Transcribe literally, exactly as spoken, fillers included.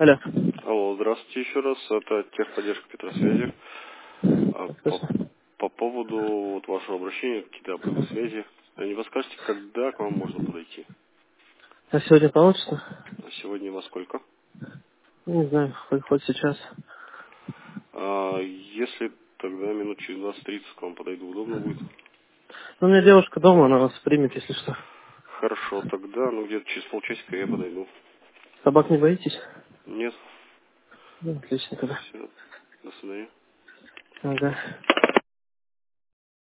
Алло. Алло, здравствуйте еще раз. Это техподдержка Петросвязи. А, По, Слышно? по поводу вот вашего обращения, какие-то обрывы связи. А не подскажете, когда к вам можно подойти? А сегодня получится? А сегодня во сколько? Не знаю, хоть, хоть сейчас. А, если тогда минут через двадцать-тридцать к вам подойду, удобно будет? Ну, у меня девушка дома, она вас примет, если что. Хорошо, тогда, ну где-то через полчасика я подойду. Собак не боитесь? Нет? Ну, отлично тогда. Все. До свидания. Ага.